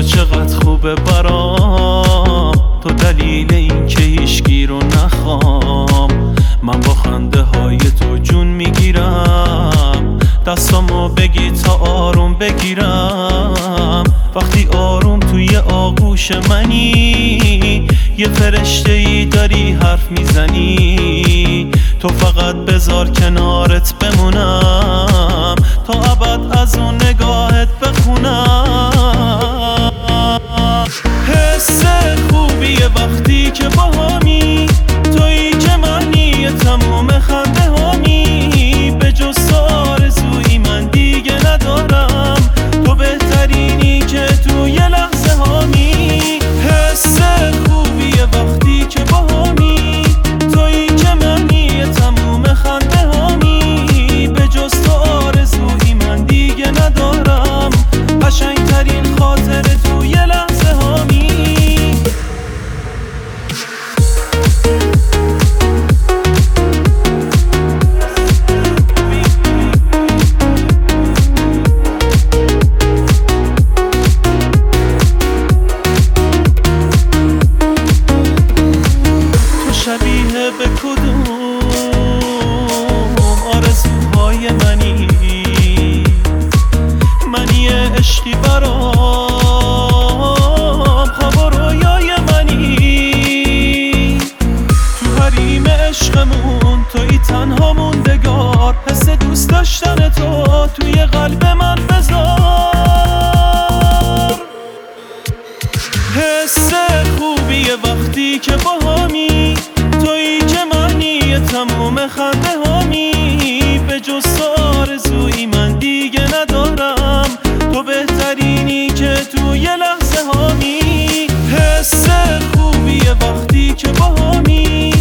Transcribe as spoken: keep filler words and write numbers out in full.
تو چقدر خوبه برام، تو دلیل این که هیچکی رو نخوام. من با خنده های تو جون میگیرم، دستامو بگی تا آروم بگیرم. وقتی آروم توی آغوش منی، یه فرشته ای داری حرف میزنی. تو فقط بذار کنارت بمونم، تا ابد از اون نگاهت بخونم. حس خوبیه وقتی که باهامی، تویی که معنی تموم خنده هامی. به جز تو آرزویی من دیگه ندارم، تو بهترینی که توی لحظه هامی. حس خوبیه وقتی که باهامی، تویی که معنی تموم خنده هامی. به جز تو آرزویی من دیگه ندارم، قشنگترین خاطر توی لحظه هامی. شبیه به کدوم آرزوهای منی، منی عشقی برام، خواب و رویای منی. تو حریم عشقمون توی تنها موندگار، حس دوست داشتن تو توی قلب من بذار. حس خوبیه وقتی که باهامی، تویی که معنی تموم خنده هامی. به جز تو آرزویی من دیگه ندارم، تو بهترینی که توی لحظه هامی. حس خوبیه وقتی که باهامی،